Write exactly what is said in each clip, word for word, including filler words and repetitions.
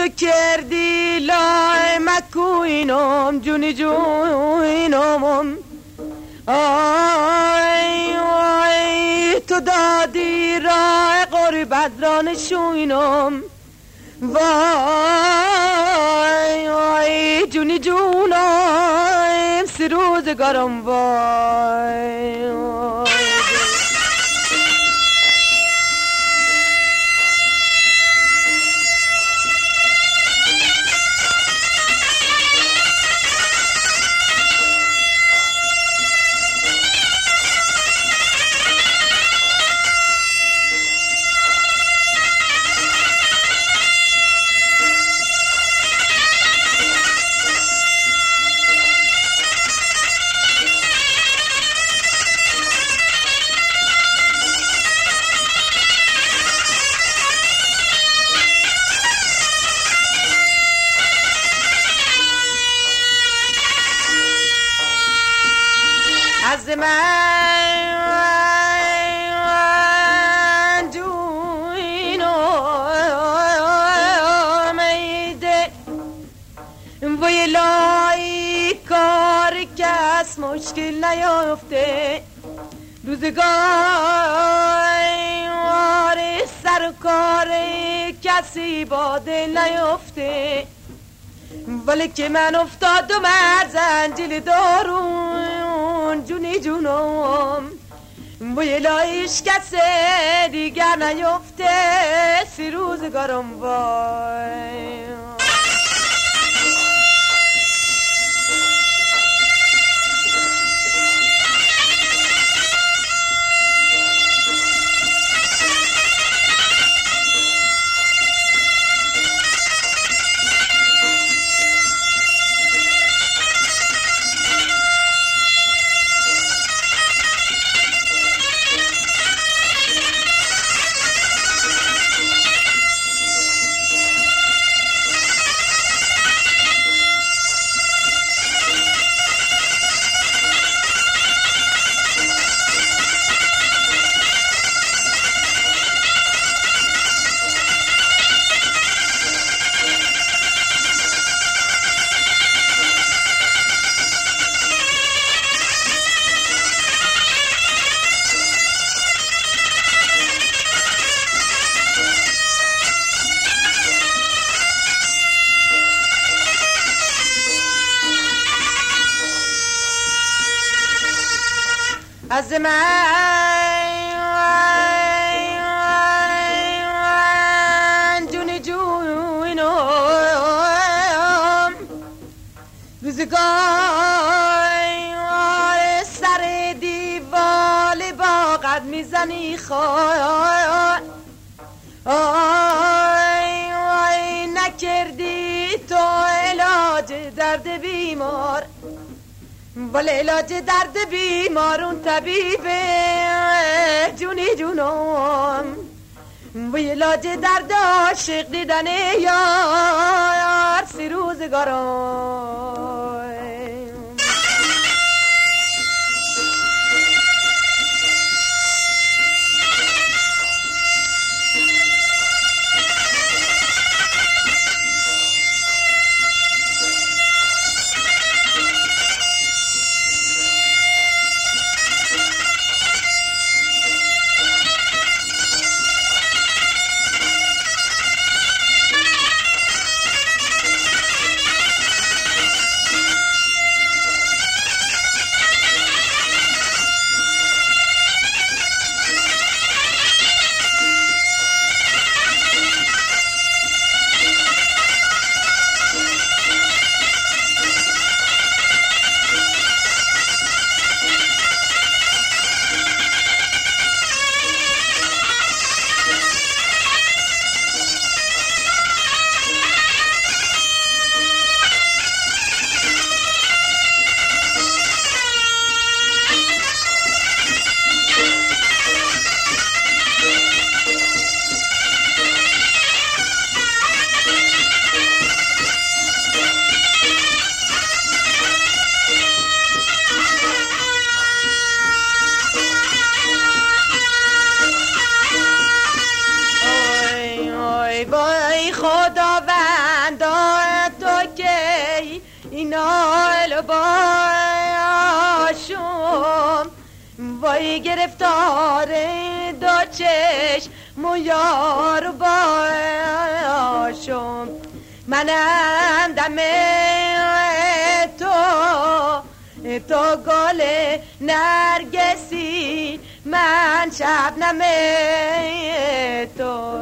تو کردی لای مکوینم جونی جونم آی آی تو دادی راه قربت را نشونم وای وای جونی جونم سی روزگارم وای, وای از من جوینو میده وی لای کار کس مشکل نیافته روزگار سر و کار کسی با دل نیافته ولی که من افتادم از زنجیل دارون جونی جونم وی لایش کسی دیگر نیفته سی روزگارم وای از من جونی جونم روزگار سر دیوال باغت میزنی خواهد آی آی نکردی تو علاج درد بیمار ولی علاج درد بیمارون طبیبه جونی جونم وی علاج درد عاشق دیدنه یار سی روزگارم وای گرفتار دو چشم و یار باشم منم دم تو تو گل نرگسی من شبنم تو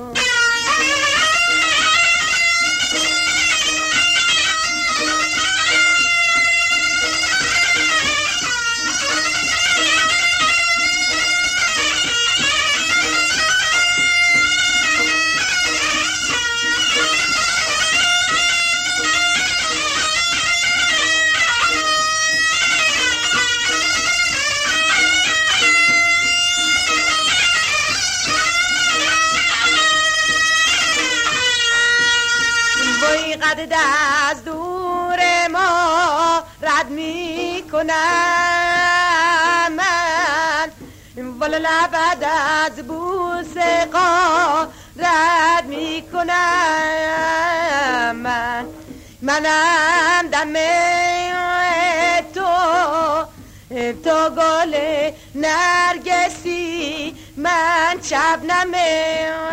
قد از دور ما رد می کنم من والا لبد از بوسه قا رد می کنم من منم دم تو تو گل نرگسی من شبنم